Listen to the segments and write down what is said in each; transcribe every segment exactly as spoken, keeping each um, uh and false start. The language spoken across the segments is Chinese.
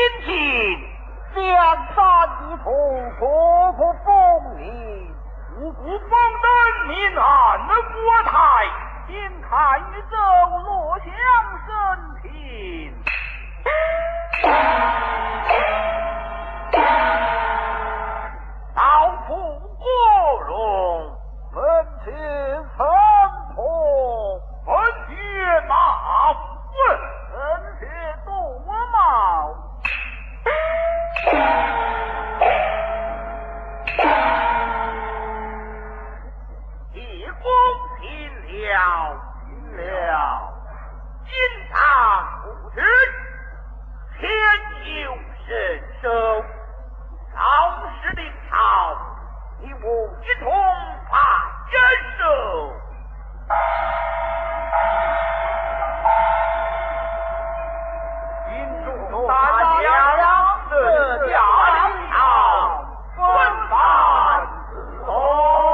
亲，两山一同，国破风云，五谷丰登，民安国泰，眼看宇宙落享升平。道府国荣，门前参同，门前马粪，门前多毛。一公平了，平了，今堂不知，天有神收。朝时临朝，你我一同把人手。金主大将自驾临朝，分班伺候。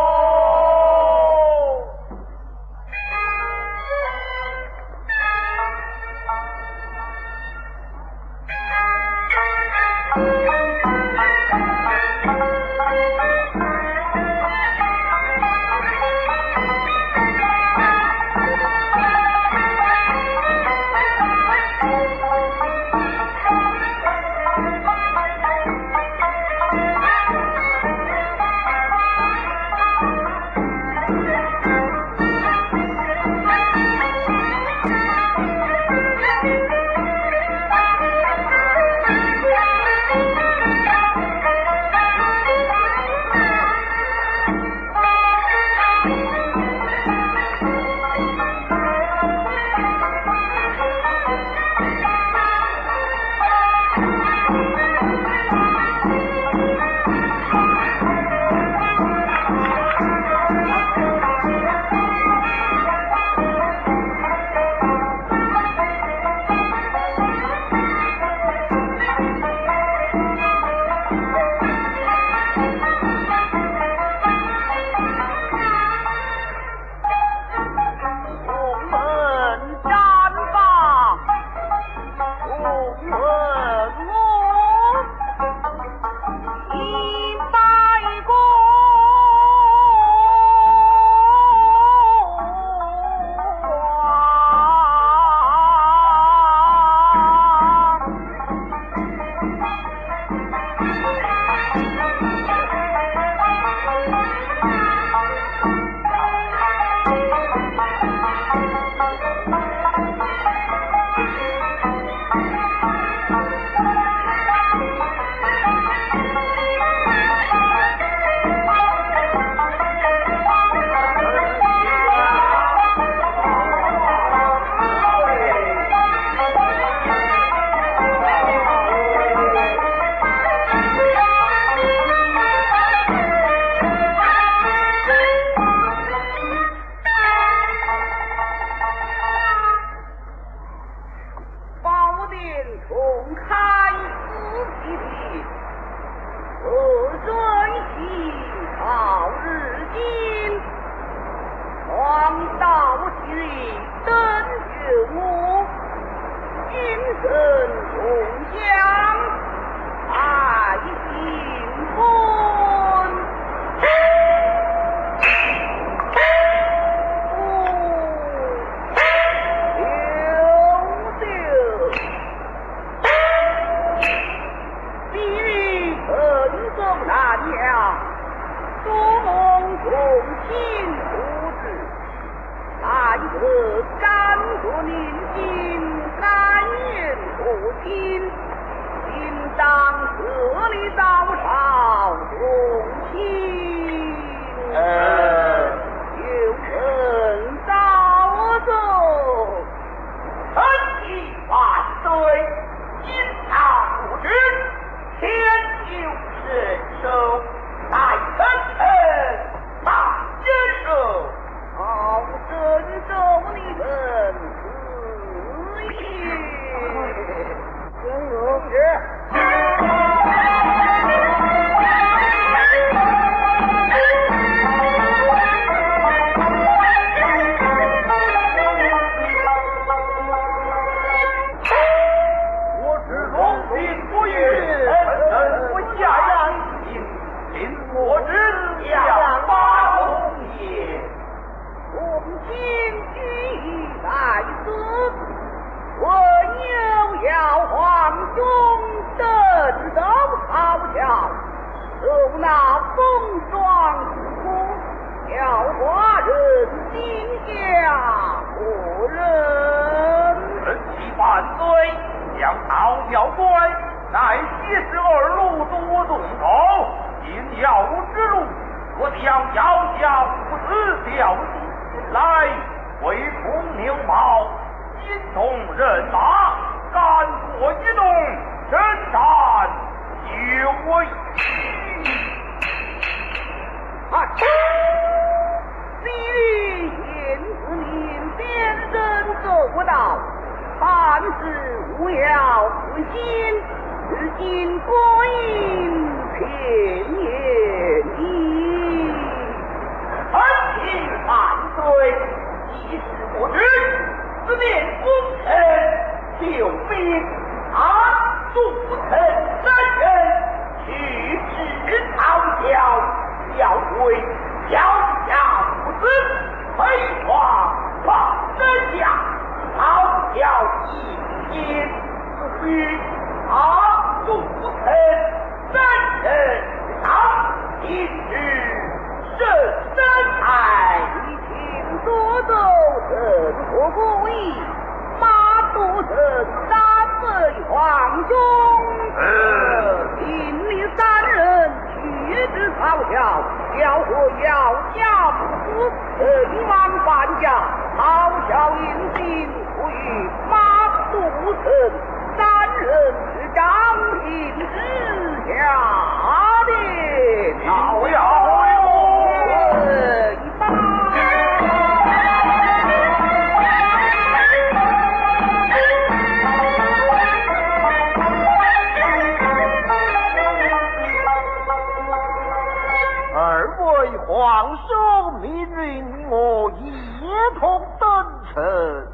人受那风霜之苦，要华人心下何人？ 人其犯罪，将逃票官，乃七十二路都东头，引要之路，我将要下父子调戏来为风牛毛，心动人马，干过一动，征战有为。 啊！昔日见子民先生走道，凡事勿要自心，如今归隐偏言矣。 臣情犯罪，一事不知，此念功臣救兵，他助臣三人，去至曹教，要为小小不死，飞黄放真下，曹教一天不与他助臣三人上，一日甚深爱。 你请多走人何不义？马都城三岁黄忠， 呃， 引领三人去至曹校，要和姚家父子成王犯家，曹校应心不与马都城三人是张平之下的老要一般。 二位皇兄命令我一同登城。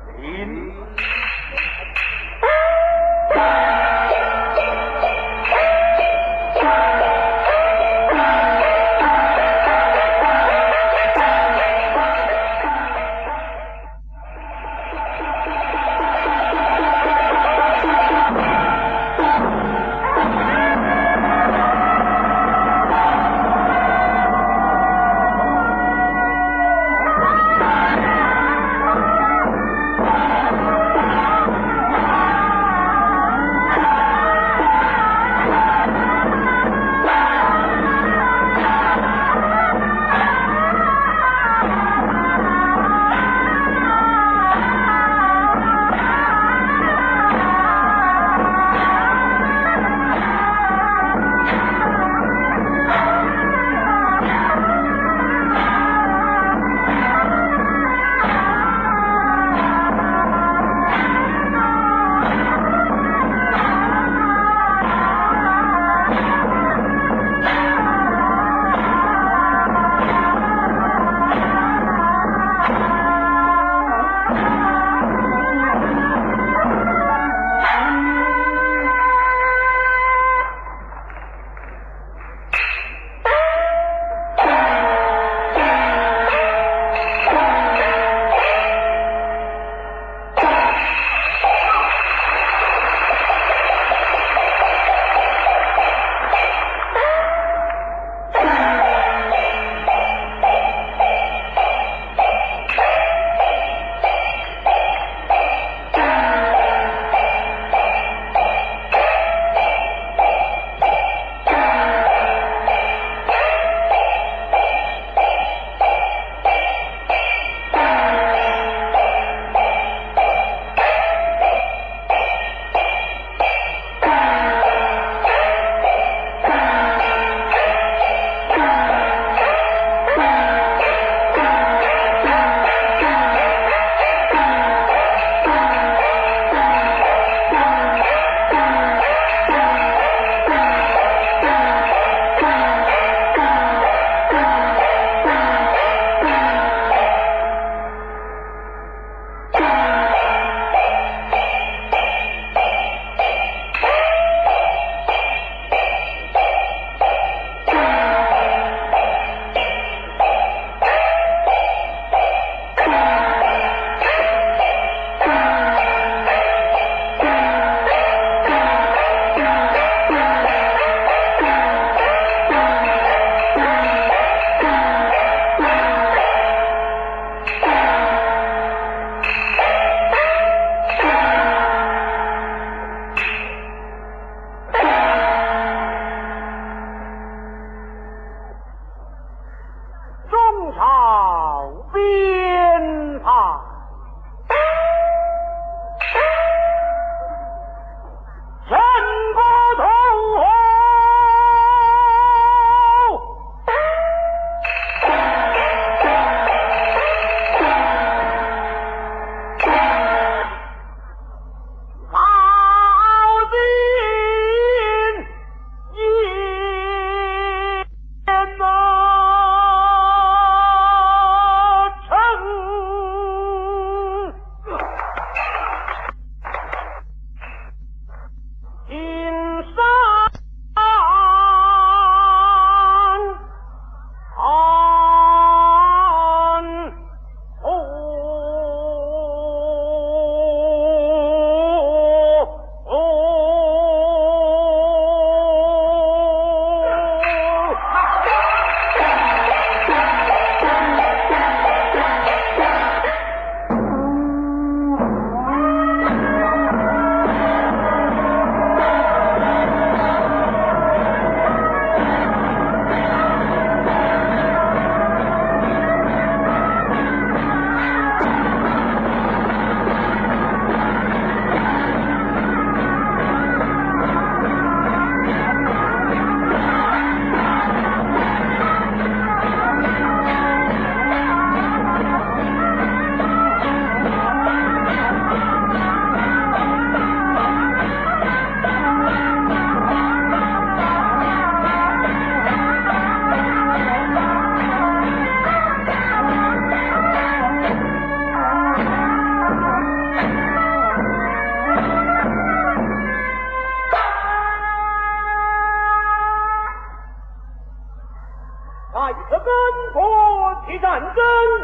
这跟国起战争，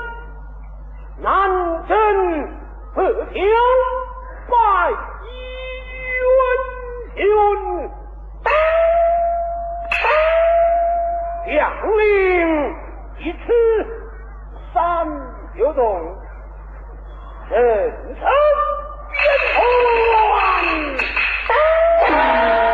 南征北挑，拜元勋，将领一次三九洞，人称元帅。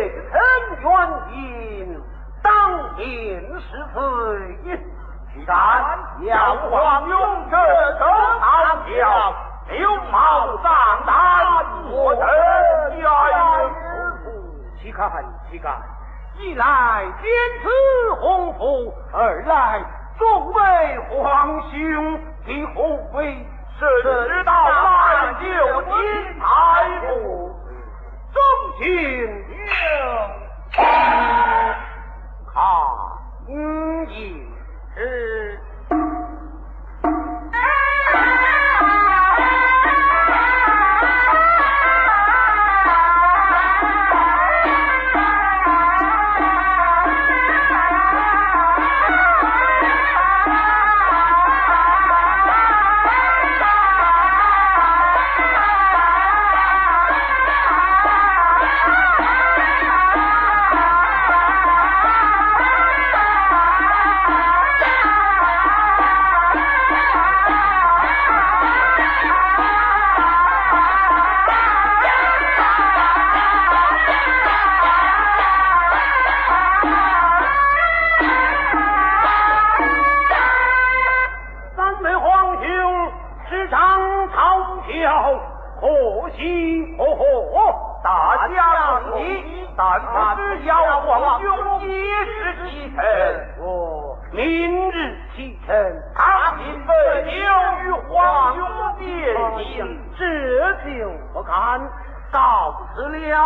未曾原因，当今是非，岂敢干，一来天赐洪福，二来众位皇兄替洪妃是到万就金财富， 众卿有看也是。可惜哦吼，大家不义，但只要皇兄一时启程，我明日启程，唐金飞牛与皇兄变行，这就不敢告辞了。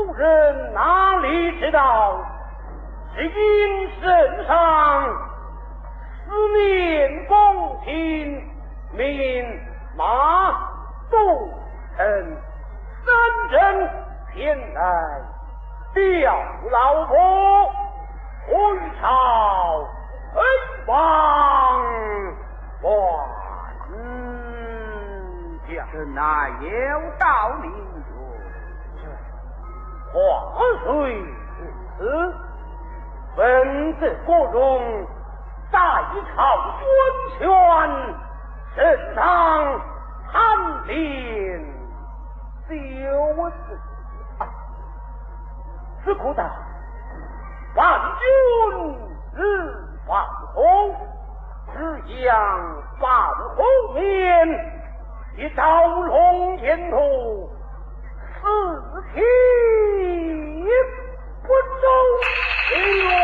夫人哪里知道，只因圣上思念公卿，命马杜臣三人前来吊老婆回朝恩王万家。 这乃有道理哟。 话虽如此，本是国中在朝孙权，圣上贪恋九子，此苦道万军日放空，只将放后面以招龙天图，四体不周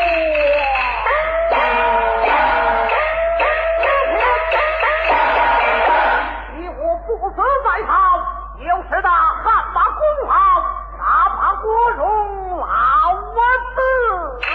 你我不死在朝，有时的汗马功豪，哪怕国中老我子。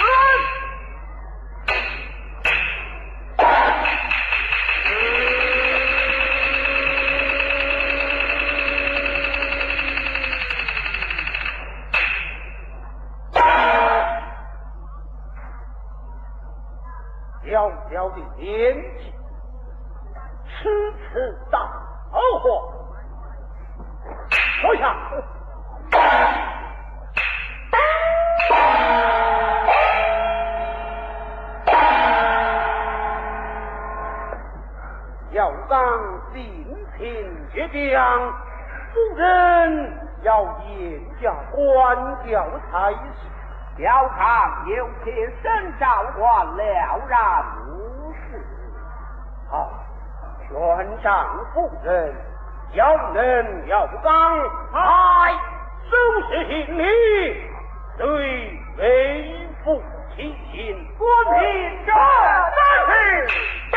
小小的年纪，痴痴大话，坐下。要当心情倔强，夫人要严加管教才是。 小常有些身上患了然无事。 好，全仗夫人要能要刚， 嗨， 收拾行李，对为父亲心， 官品这三是。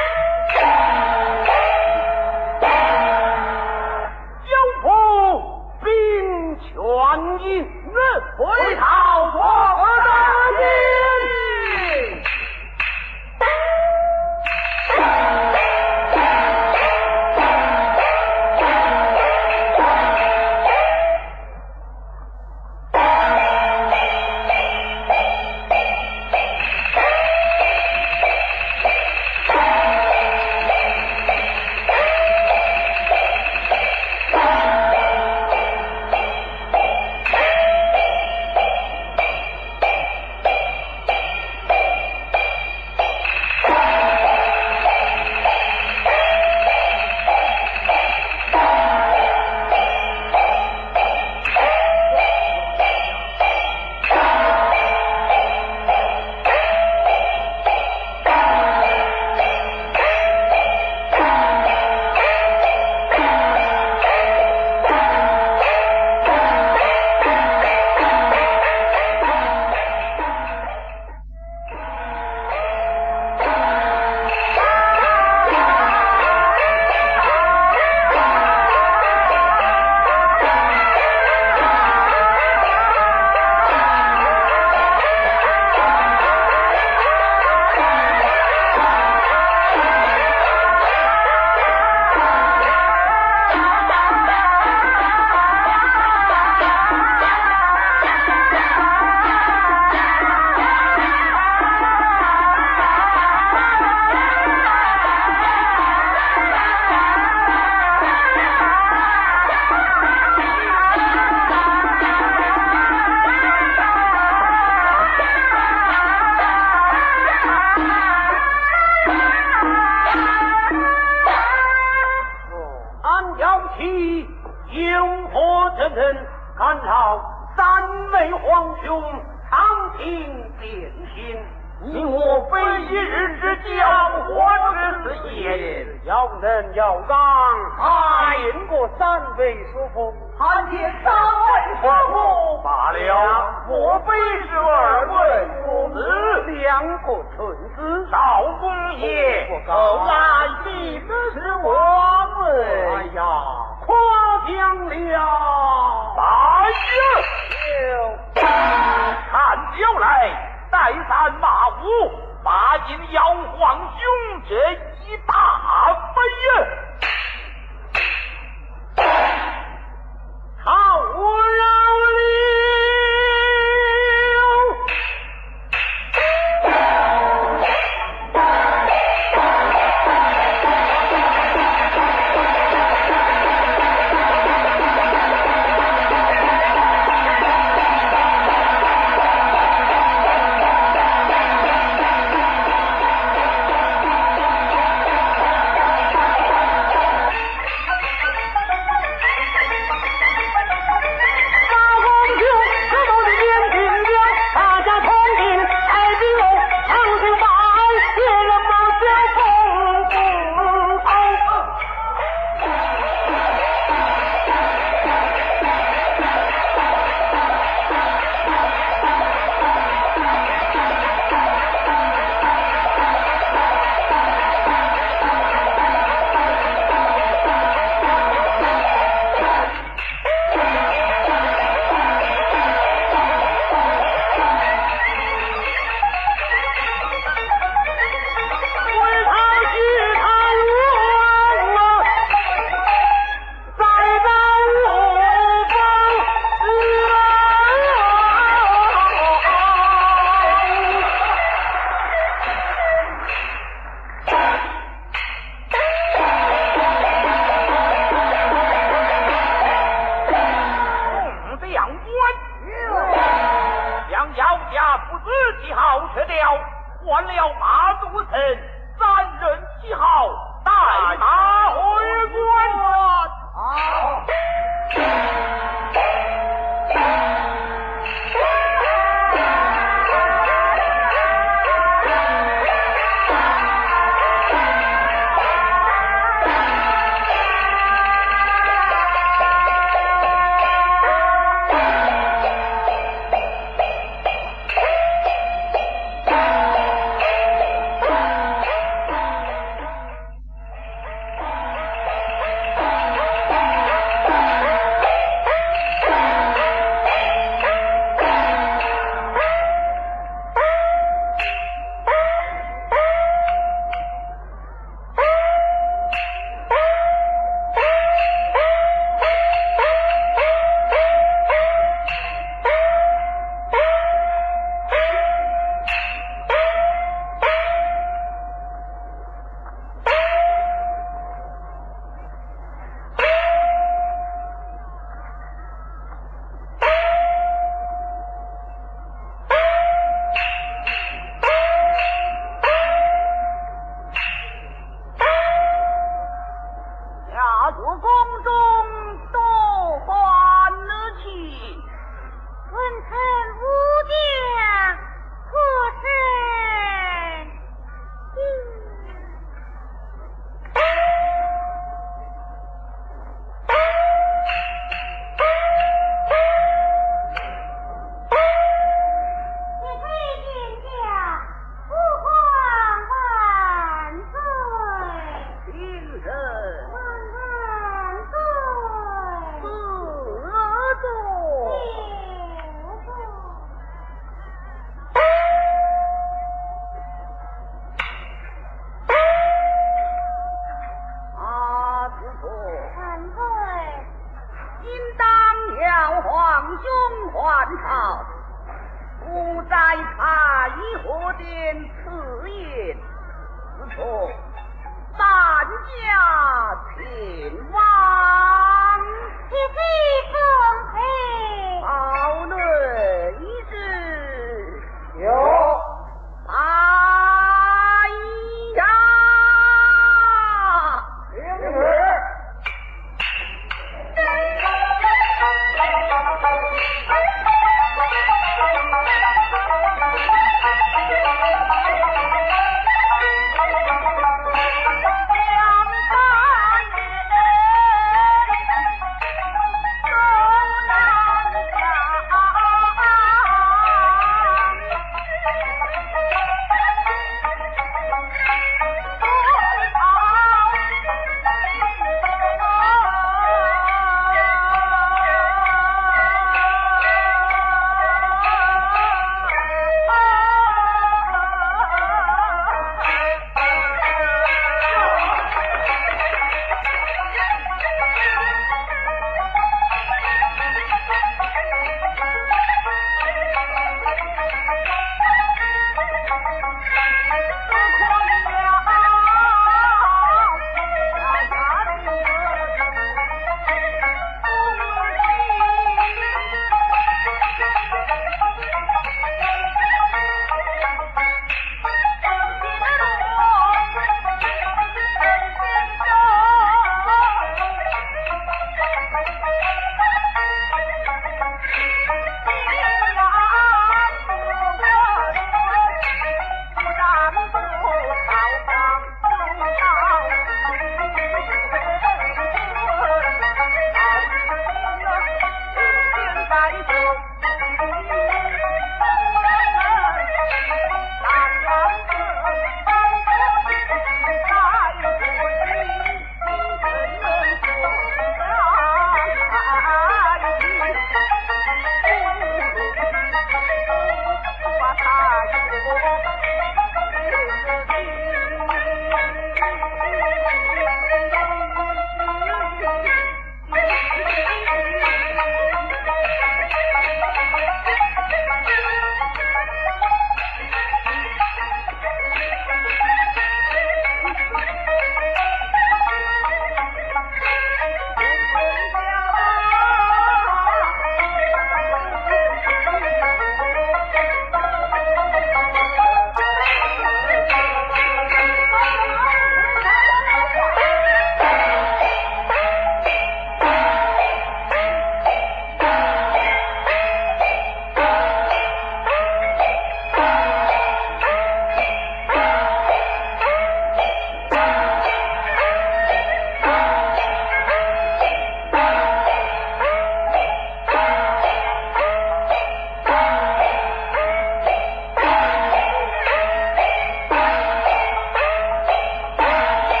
交付兵权引人回朝我大兵。 看到三位皇兄长平变心， 你我非一日之交，火之死也。 要能要刚，见过三位叔父， 看见三位叔父罢了。 莫非是二位父子， 两个蠢子？ 少公爷，后来你们是我们。 哎呀，夸奖了！ 哎呀！ 这一大飞呀！好饶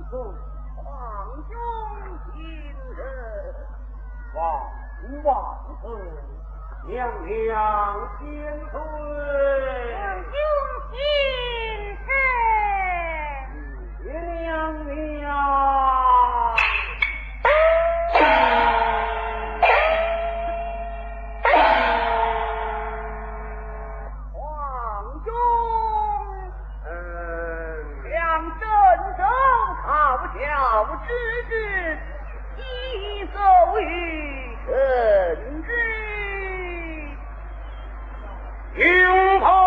孙， 皇兄今日万万岁，娘娘千岁。 皇兄请谢娘娘。 皇兄，嗯，将镇守讨教之职，移奏于臣之。 迎炮！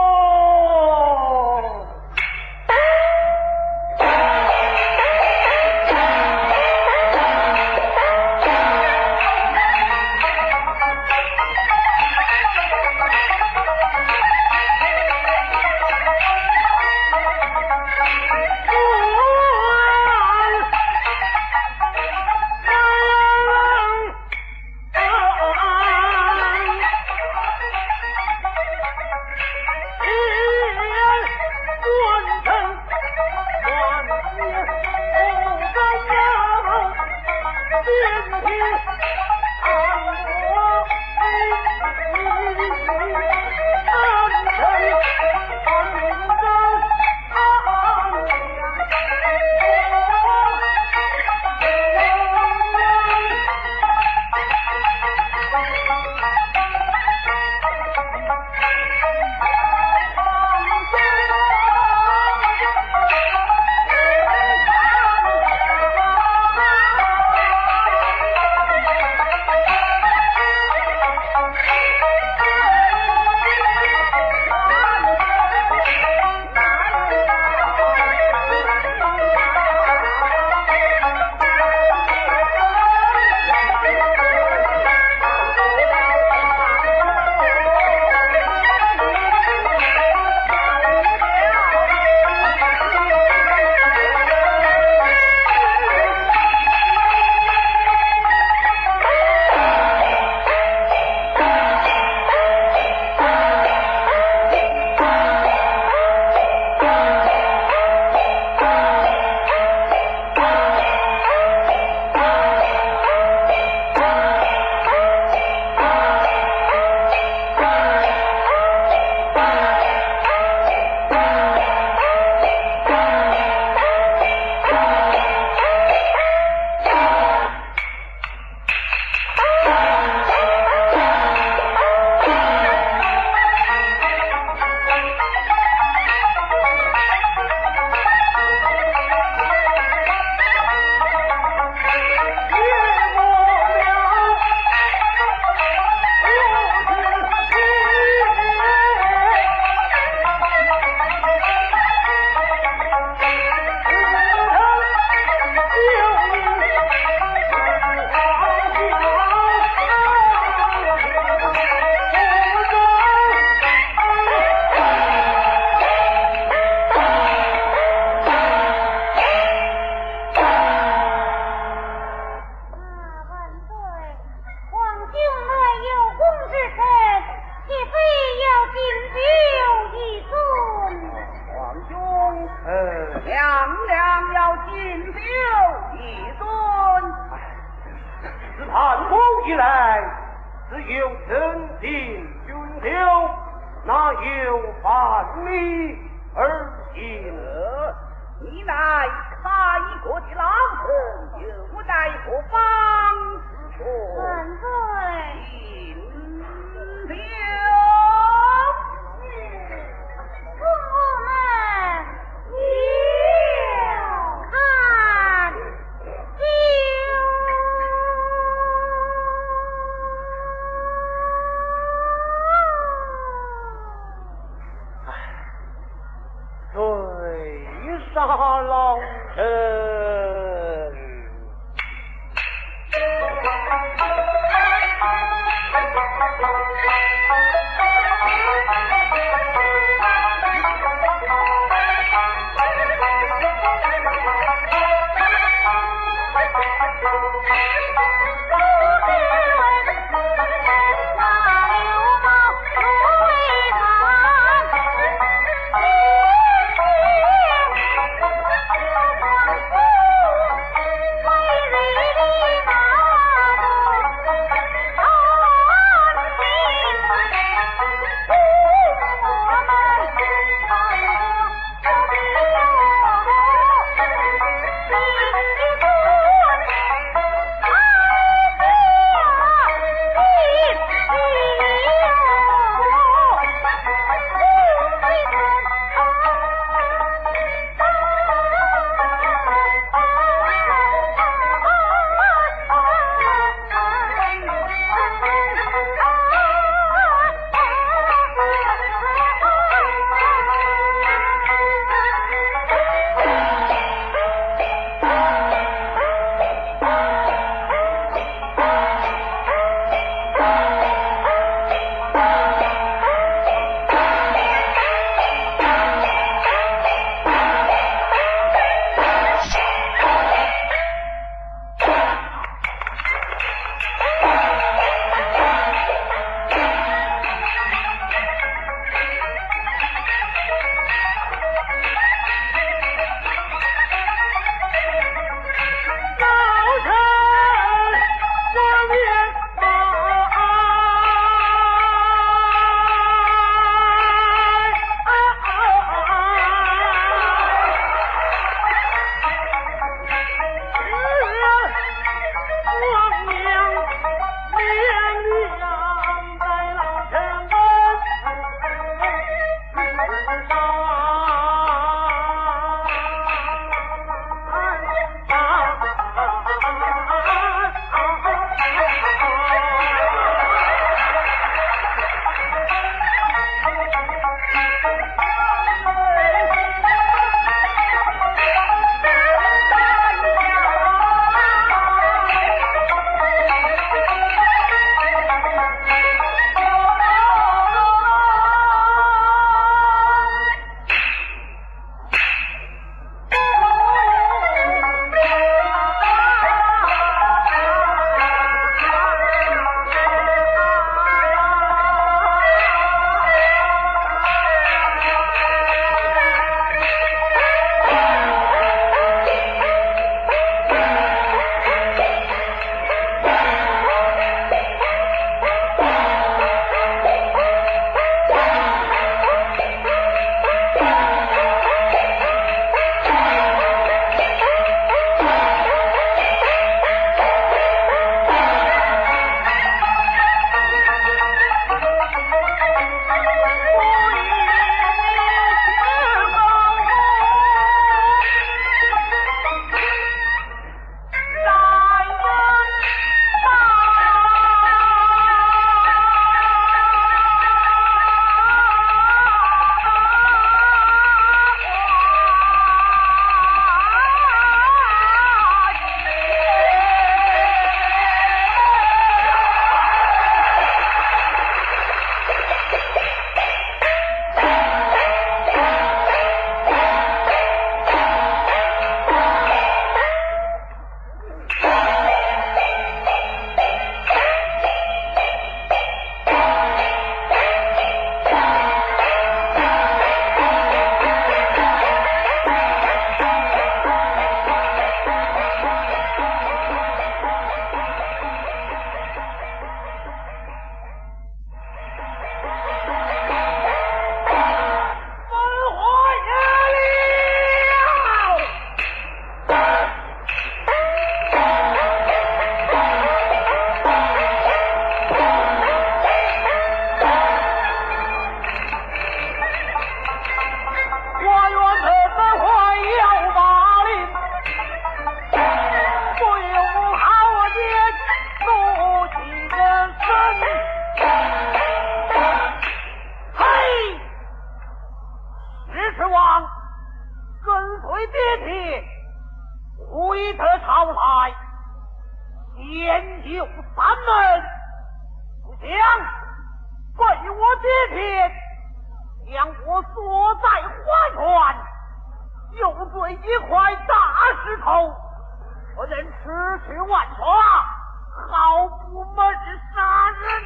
天回得朝来，先有三门，不想被我接天，将我锁在花园，又对一块大石头，我能痴去玩耍，好不门杀人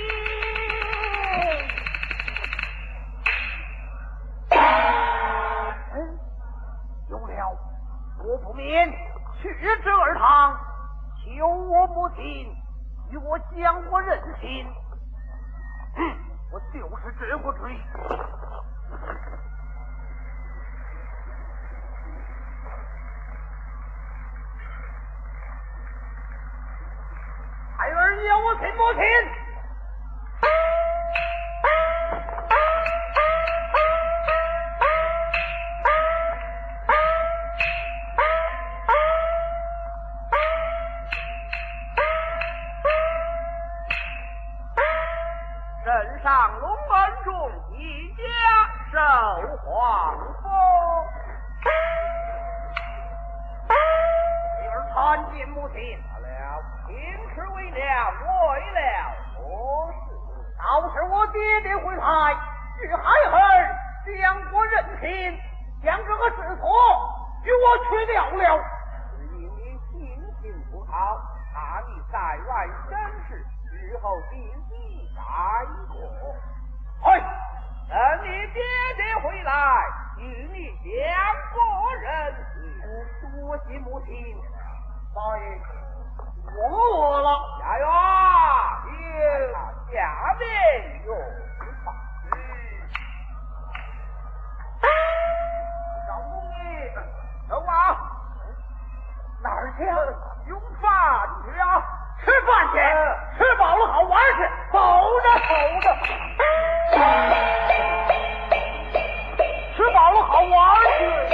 嗯，有了，我不免去这儿堂，求我母亲与我将我认亲。嗯，我就是这个罪。孩儿要我亲母亲。 镇上龙门中一家受皇封， 女儿参见母亲。 好了，今吃为了为了何事？ 倒是我爹爹回来，与孩儿将我认亲，将这个事错与我去掉了。 是因你心情不好，怕你在外生事，日后定义改过。 嘿， 等你爹爹回来，与你将过人事。 多谢母亲。老爷，我饿了。 下院有下面有饭吃。 少公爷， 走啊！ 哪儿去啊？ 用饭去啊！ 吃饭去，吃饱了好玩去。走着走着，吃饱了好玩去。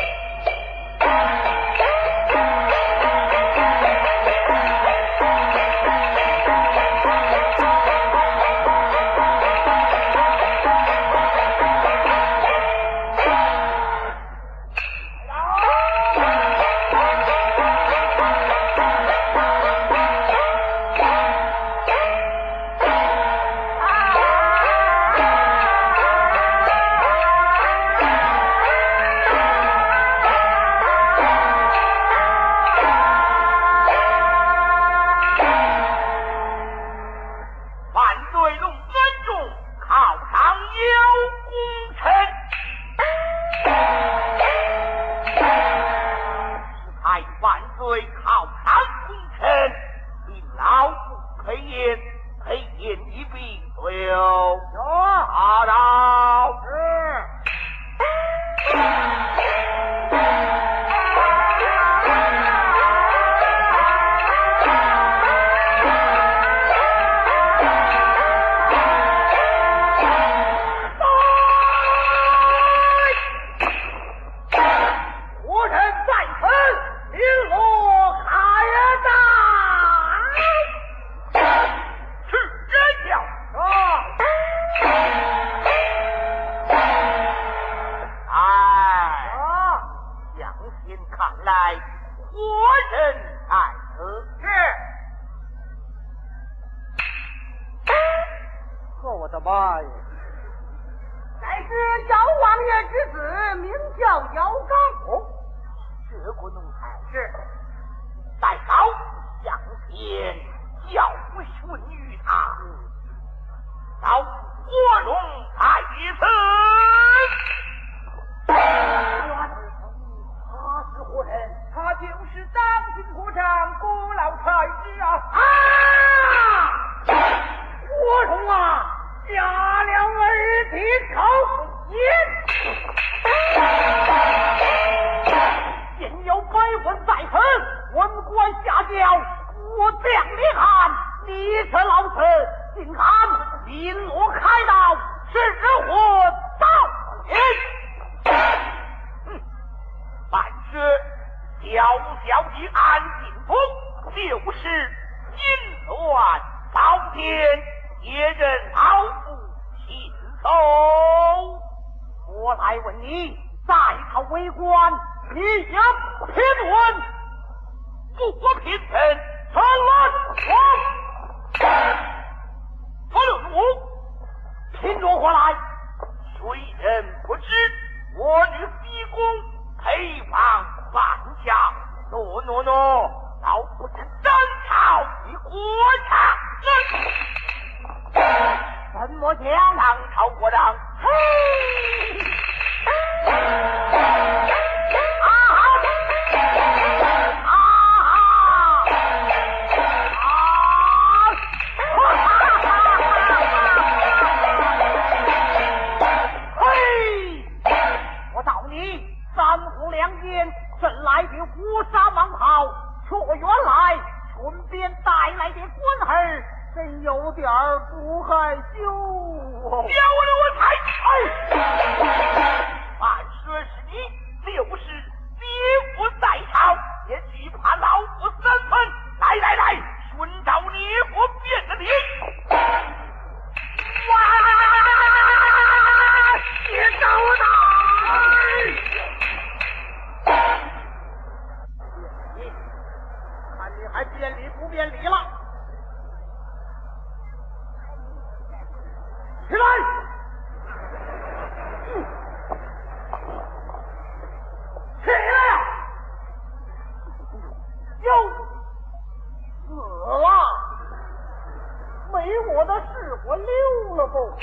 你要平稳，不平臣，传来我。不论我拼着过来，谁人不知我与西宫陪房放下？诺诺诺，老不成争吵，你国差怎么讲浪潮过让？嘿！啊啊啊嘿！我道你三虎两剑，真来的虎杀蟒袍，却原来顺便带来的官儿，真有点儿不害羞哦。要我的我才哎！按说是你六十别府在朝，也惧怕老夫身份。来来来，顺照你我变的脸。哇！别找我看你还变理不变理了？起来！嗯、起来呀！又死了！没我的事，我溜了不？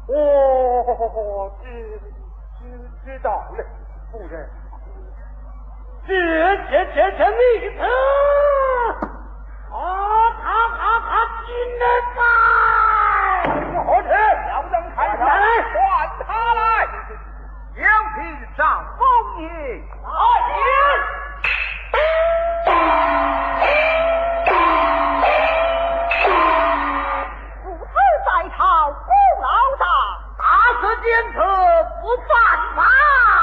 我知知知道了，夫人。这这这这女子，啊，他他他进来吧！ 何止要人看下来，换他来，两匹上风也。 来人！ 父子在朝，不老大， 大事检测不犯法。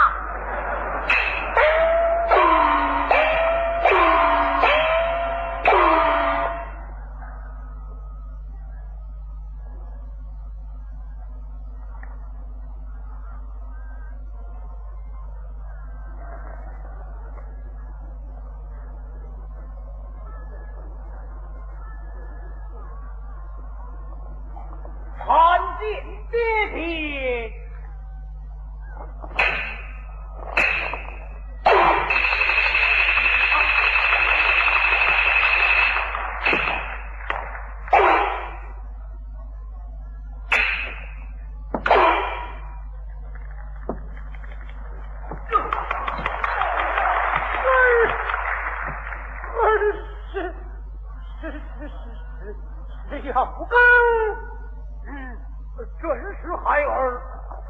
看见爹爹， 是是是是是是要不刚。嗯，准是孩儿。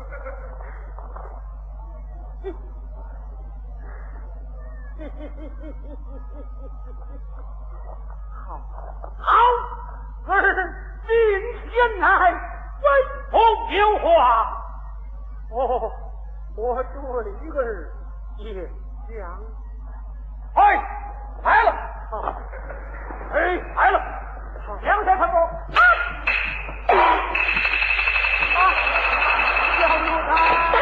好，好，儿今天来为父有话。哦，我对儿也讲。哎，来了。好，哎，来了。两下看不。啊！啊！小奴才。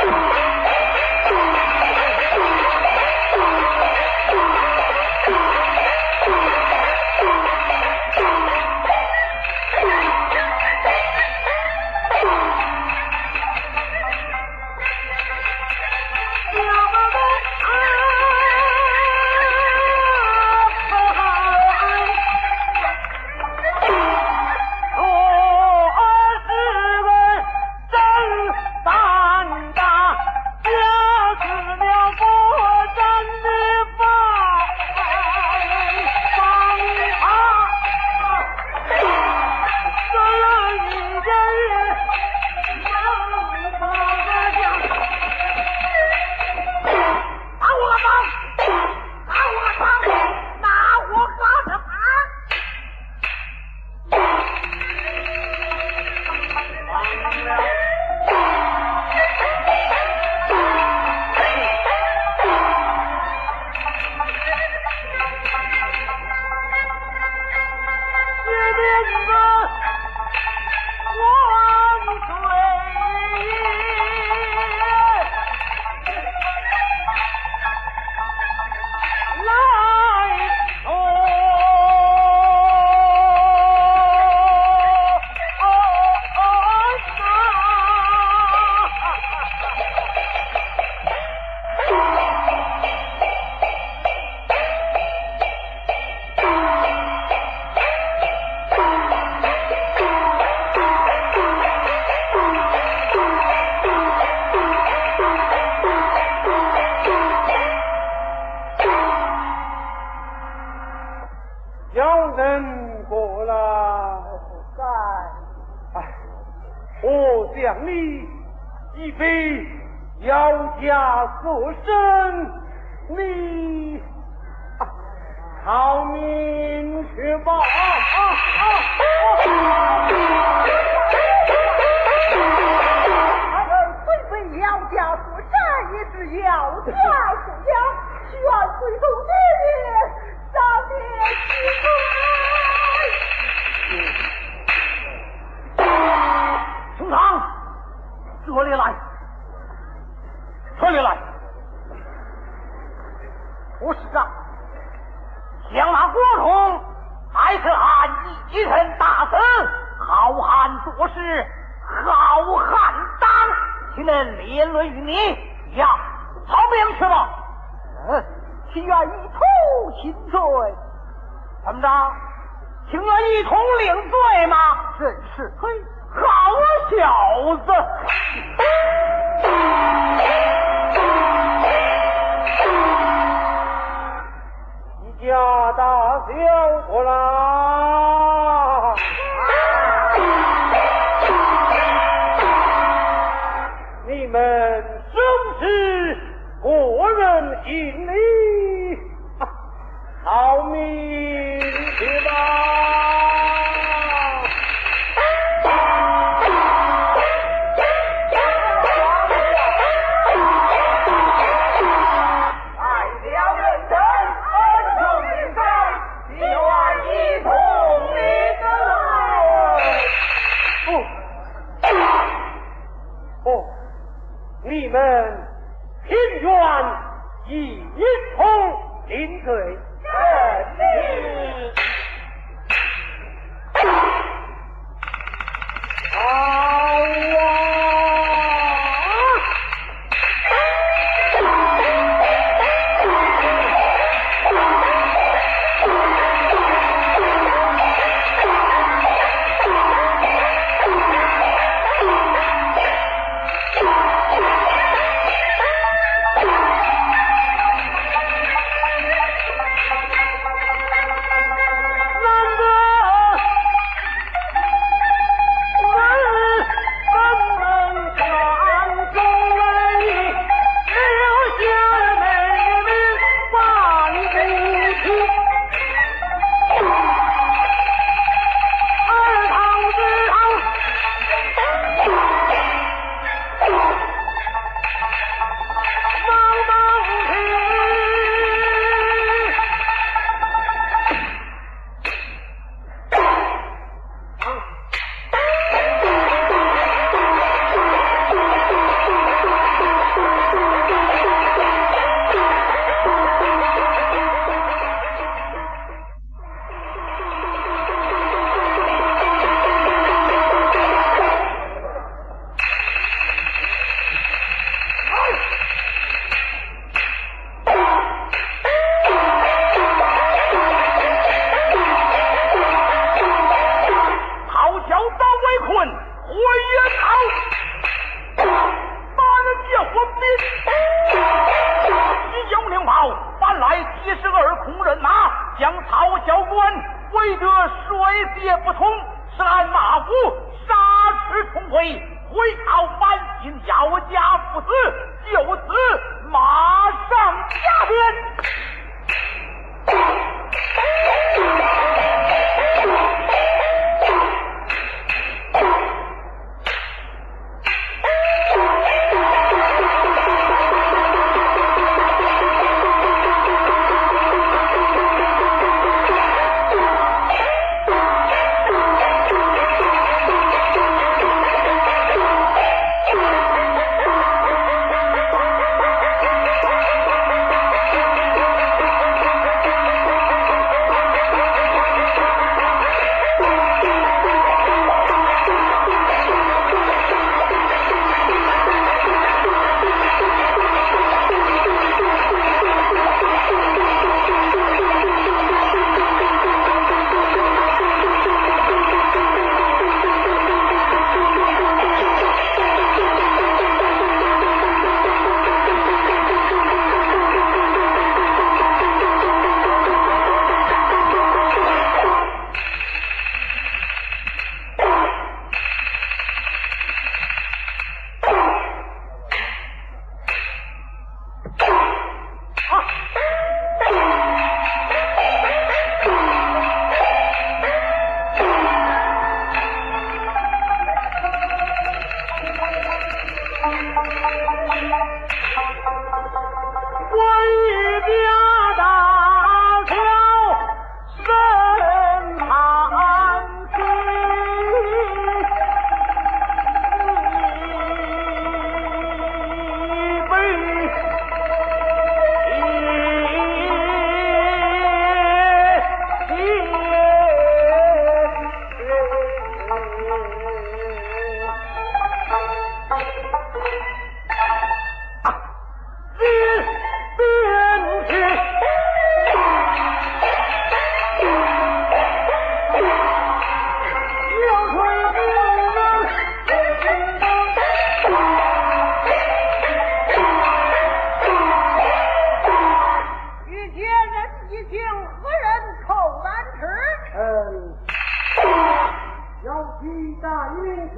有人过来，在。哎，我想你已非要家所生，你啊，逃命去吧！啊啊啊！ 儿虽非要家所生，也是要家所养，愿随从爹爹。上天出堂，这里来，这里来！我是长，想那国统还是俺一人大神，好汉做事，好汉当，岂能连累于你？呀，逃命去吧！嗯。情愿一同请罪，怎么着？情愿一同领罪吗？ 真是， 嘿，好小子！你家大小过啦！你们生是国人敬礼，好命去吧！你们平原一同领罪，好啊！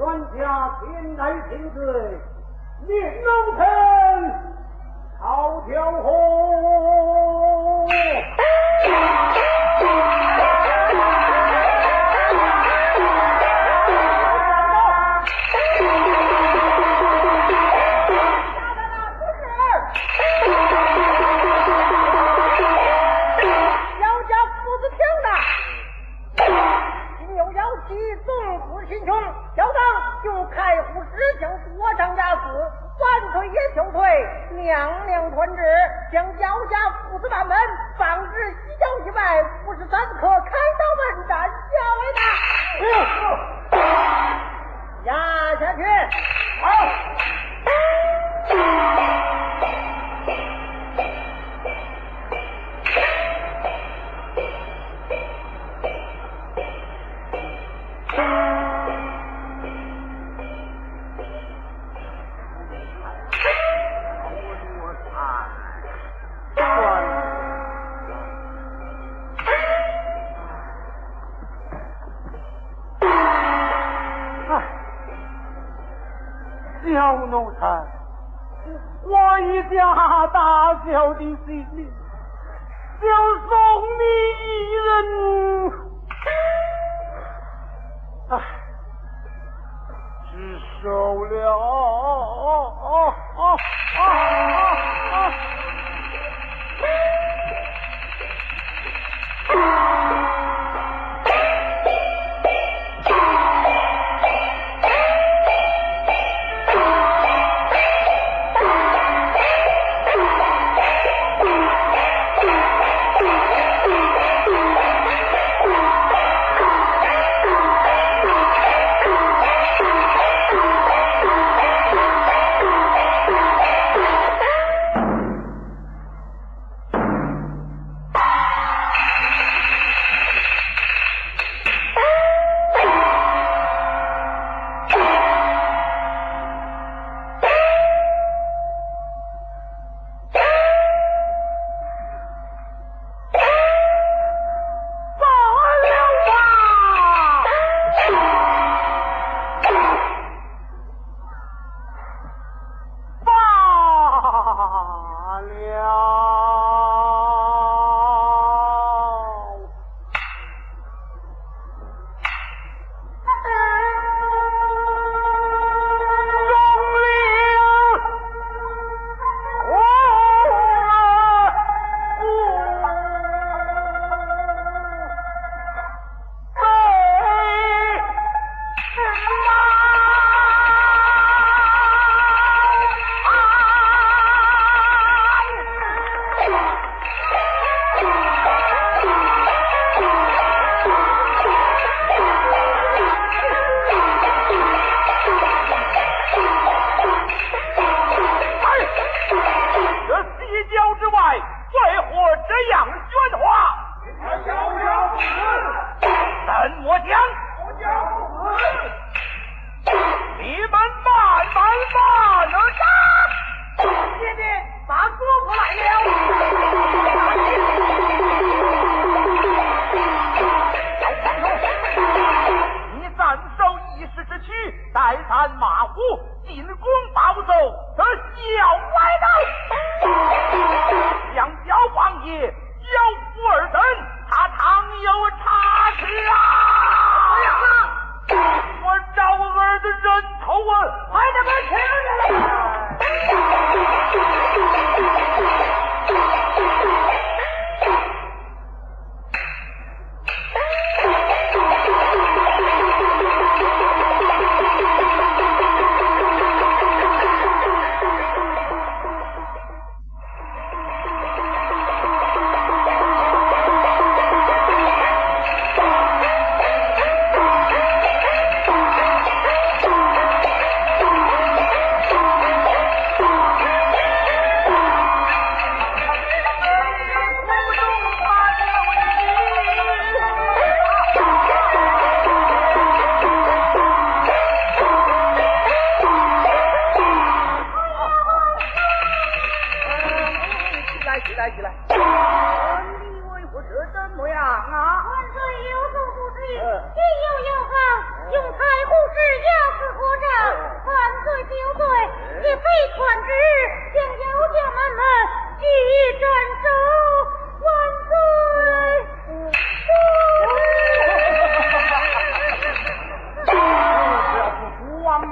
管家前来请罪，念龙城曹条红。 娘娘传旨，将姚家父子大门放置西郊以外，不是三可开刀问斩，下为大。压下去。 好。小奴才，我一家大小的性命，就送你一人。唉，只收了。哦哦哦哦哦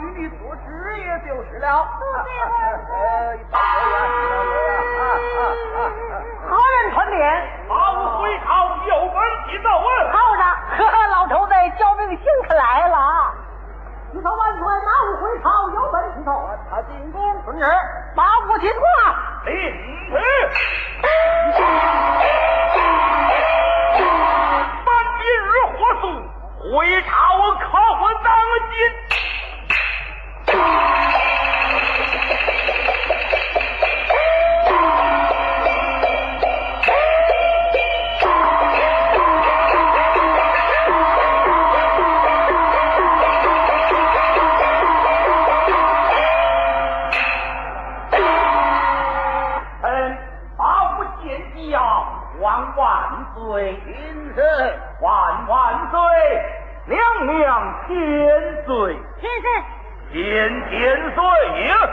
与你做事也就是了。 好人传点， 马武回朝有本启奏啊！ 好的，呵呵，老头子交兵行可来了。你说万岁，马武回朝有本启奏啊！他进宫遵旨，马武听话。 领旨。本今日火速回朝口当今。万万岁！ 今日万万岁！娘娘千岁！ 先生， 千千岁呀！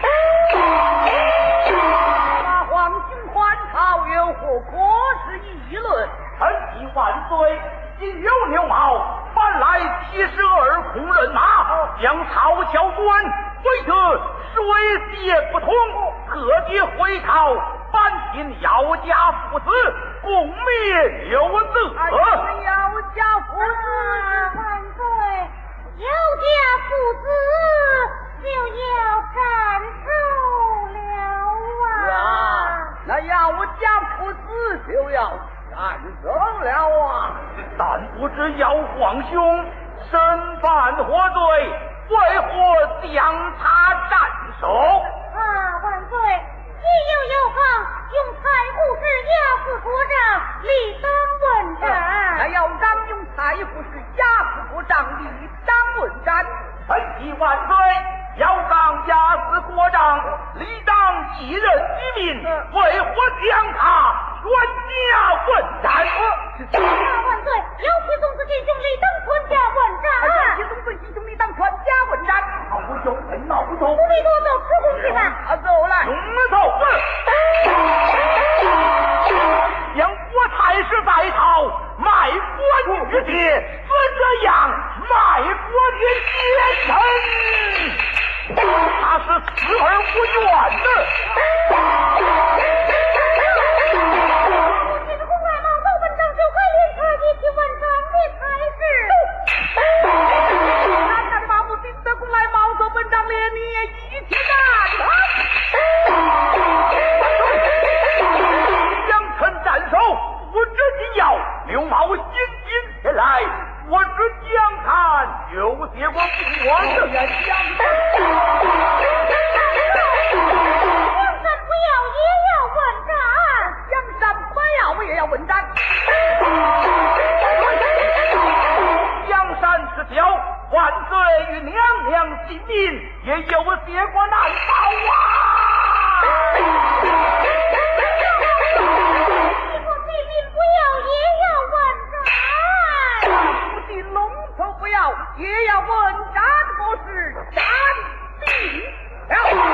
大皇兄还朝有何国事议论？ 臣启万岁！今有牛毛搬来七十二空人马，将曹校官为得水泄不通，特地回朝。搬进姚家父子，共灭有责。 哎呀，姚家父子， 万岁！姚家父子就要斩首了啊！ 那姚家父子就要斩首了啊！ 但不知姚皇兄身犯何罪，为何将他斩首？ 啊，万岁！既有有方用财物质押司国丈，理当问斩。 那姚刚用财物是押司国丈，理当问斩。 臣启万岁！姚刚押司国丈，理当一人一命，为何将他全家问斩？ 啊，万岁！姚启宗子弟兄理当全家问斩。 姚启宗子弟兄理当全家问斩。 闹不走，闹不走！ 不必多走，吃公去吧。 啊，走来。 龙头子，将国太师在朝，卖国女妾，怎这样卖国的奸臣？他是死而无怨的。 我今日公来冒走本章，就该连他一起问斩的才是。 俺家的马步顶得公来冒走本章，连你也一起斩他。 将臣斩首，我这紧要刘茂引进前来，我只将他有些过不完的也将江山不要也要问斩， 江山不要我也要问斩。 江山之交，万岁与娘娘性命也有些过难保啊！ 你我性命不要也要问斩， 不仅龙头不要，也要问斩，不是斩定了。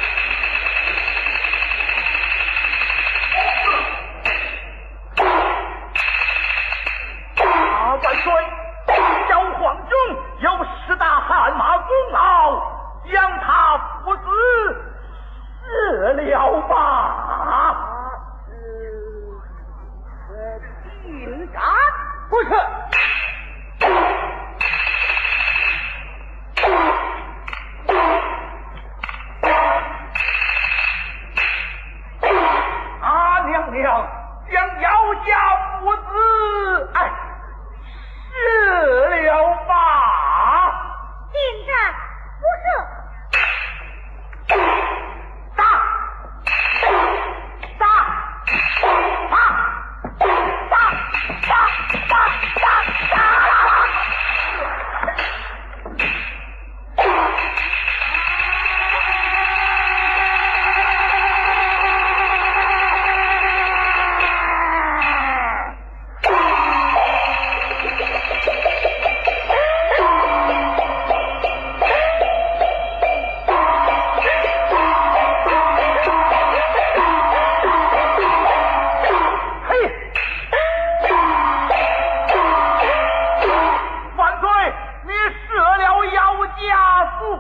啊，万岁！小皇中有十大汗马功劳，将他父子射了吧？ 定斩不是。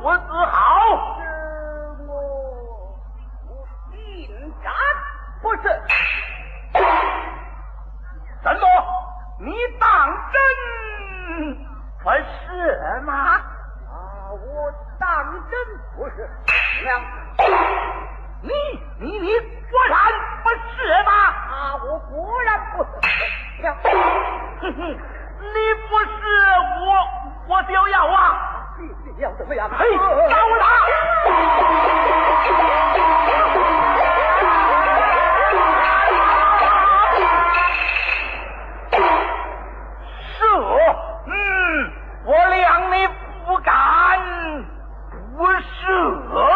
不自豪？ 是我不应战，不是。 什么？你当真不是吗？ 啊，我当真不是。娘， 你你你果然不是吗？ 啊，我果然不是。娘， 哼哼，你不是我，我就要啊！ 你你要怎么样？ 嘿，打我打！嗯，我谅你不敢不赦。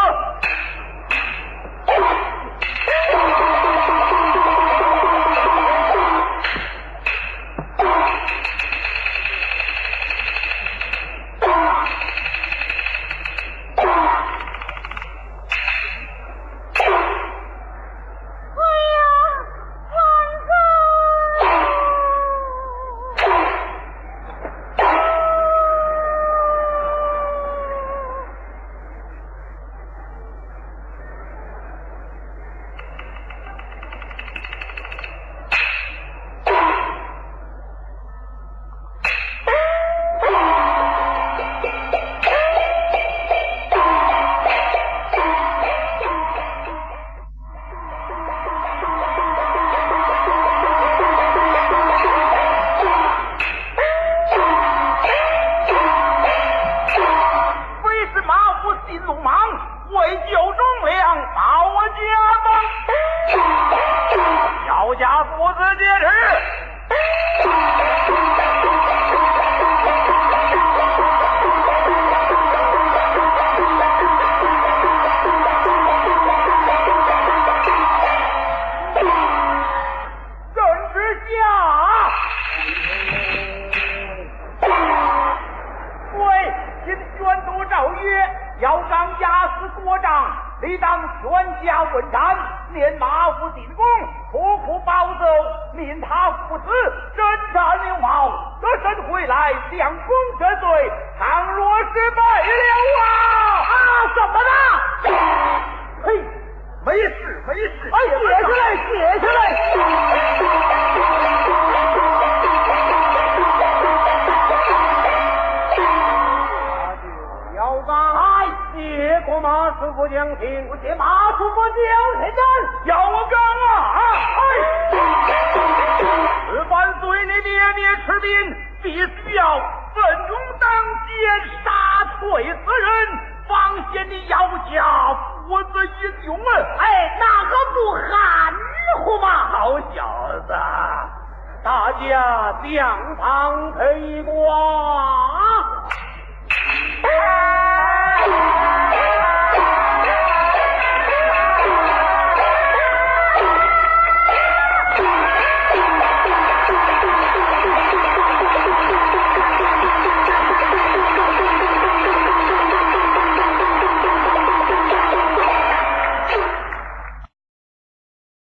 大家两旁推挂。